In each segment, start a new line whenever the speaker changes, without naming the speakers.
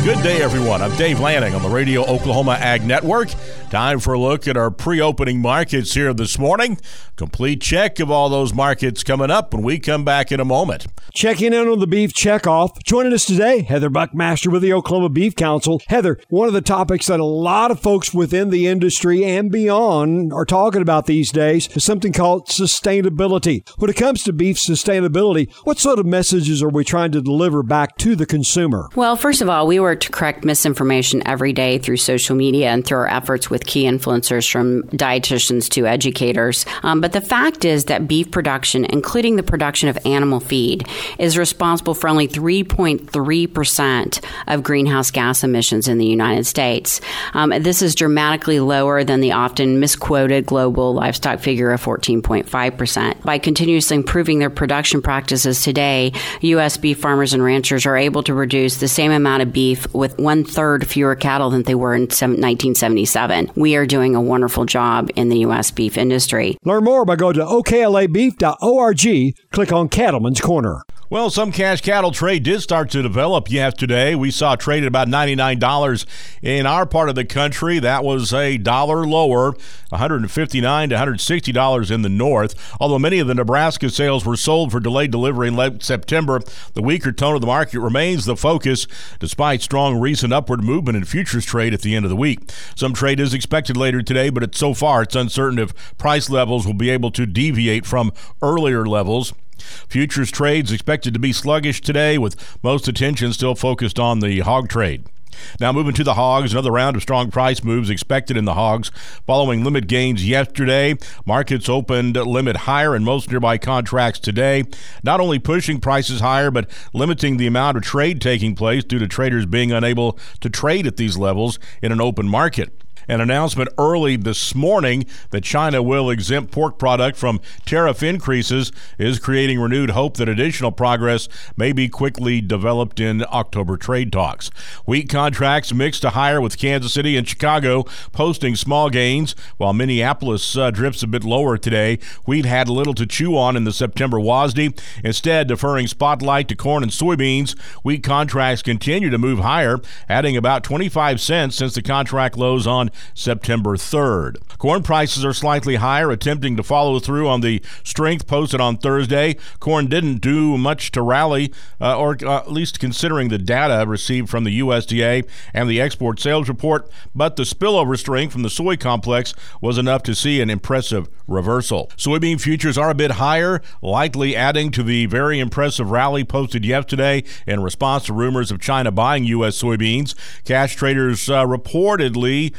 Good day, everyone. I'm Dave Lanning on the Radio Oklahoma Ag Network. Time for a look at our pre-opening markets here this morning. Complete check of all those markets coming up when we come back in a moment.
Checking in on the beef checkoff. Joining us today, Heather Buckmaster with the Oklahoma Beef Council. Heather, one of the topics that a lot of folks within the industry and beyond are talking about these days is something called sustainability. When it comes to beef sustainability, what sort of messages are we trying to deliver back to the consumer?
Well, first of all, we work to correct misinformation every day through social media and through our efforts with key influencers from dietitians to educators. But the fact is that beef production, including the production of animal feed, is responsible for only 3.3% of greenhouse gas emissions in the United States. This is dramatically lower than the often misquoted global livestock figure of 14.5%. By continuously improving their production practices today, U.S. beef farmers and ranchers are able to produce the same amount of beef with one-third fewer cattle than they were in 1977. We are doing a wonderful job in the U.S. beef industry.
Learn more by going to oklabeef.org. Click on Cattleman's Corner.
Well, some cash cattle trade did start to develop yesterday. We saw trade at about $99 in our part of the country. That was $1 lower, $159 to $160 in the north. Although many of the Nebraska sales were sold for delayed delivery in late September, the weaker tone of the market remains the focus despite strong recent upward movement in futures trade at the end of the week. Some trade is expected later today, but so far it's uncertain if price levels will be able to deviate from earlier levels. Futures trades expected to be sluggish today, with most attention still focused on the hog trade. Now moving to the hogs, another round of strong price moves expected in the hogs. Following limit gains yesterday, markets opened limit higher in most nearby contracts today, not only pushing prices higher, but limiting the amount of trade taking place due to traders being unable to trade at these levels in an open market. An announcement early this morning that China will exempt pork product from tariff increases is creating renewed hope that additional progress may be quickly developed in October trade talks. Wheat contracts mixed to higher, with Kansas City and Chicago posting small gains, while Minneapolis drifts a bit lower today. Wheat had little to chew on in the September WASDE, instead deferring spotlight to corn and soybeans. Wheat contracts continue to move higher, adding about 25 cents since the contract lows on September 3rd. Corn prices are slightly higher, attempting to follow through on the strength posted on Thursday. Corn didn't do much to rally, or at least considering the data received from the USDA and the export sales report, but the spillover strength from the soy complex was enough to see an impressive reversal. Soybean futures are a bit higher, likely adding to the very impressive rally posted yesterday in response to rumors of China buying U.S. soybeans. Cash traders reported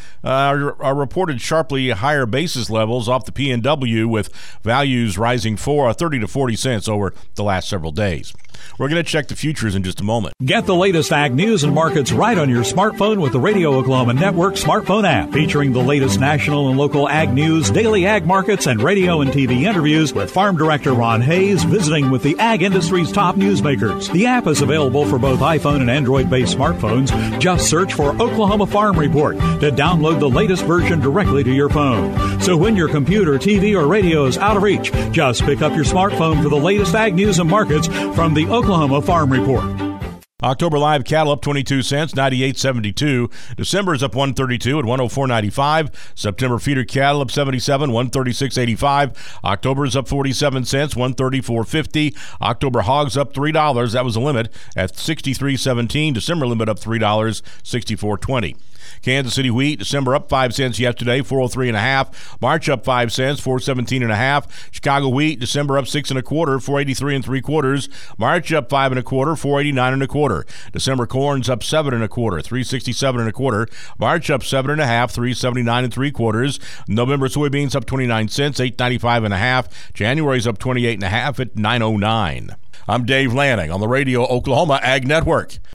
sharply higher basis levels off the PNW, with values rising 30 to 40 cents over the last several days. We're going to check the futures in just a moment.
Get the latest ag news and markets right on your smartphone with the Radio Oklahoma Network smartphone app, featuring the latest national and local ag news, daily ag markets, and radio and TV interviews with Farm Director Ron Hayes visiting with the ag industry's top newsmakers. The app is available for both iPhone and Android-based smartphones. Just search for Oklahoma Farm Report to download the latest version directly to your phone. So when your computer, TV, or radio is out of reach, just pick up your smartphone for the latest ag news and markets from the Oklahoma Farm Report.
October live cattle up 22 cents, 98.72. December is up 132 at 104.95. September feeder cattle up 77, 136.85. October is up 47 cents, 134.50. October hogs up $3. That was the limit at 63.17. December limit up $3, 64.20. Kansas City wheat, December up 5 cents yesterday, 403.5. March up 5 cents, 417.5. Chicago wheat, December up 6 1/4, 483 3/4. March up 5 1/4, 489 1/4. December corn's up 7 1/4, 367 1/4. March up 7 1/2, 379 3/4. November soybeans up 29 cents, 895.5. January's up 28.5 at 909. I'm Dave Lanning on the Radio Oklahoma Ag Network.